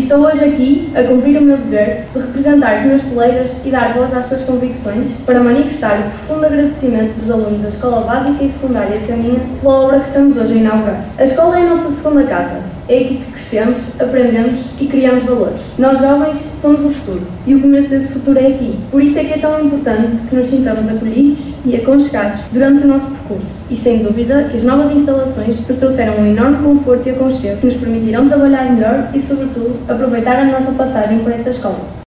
estou hoje aqui a cumprir o meu dever de representar os meus colegas e dar voz às suas convicções para manifestar o profundo agradecimento dos alunos da Escola Básica e Secundária de Caminha pela obra que estamos hoje a inaugurar. A escola é a nossa segunda casa. É aqui que crescemos, aprendemos e criamos valores. Nós jovens somos o futuro e o começo desse futuro é aqui. Por isso é que é tão importante que nos sintamos acolhidos e aconchegados durante o nosso percurso. E sem dúvida que as novas instalações nos trouxeram um enorme conforto e aconchego que nos permitirão trabalhar melhor e, sobretudo, aproveitar a nossa passagem por esta escola.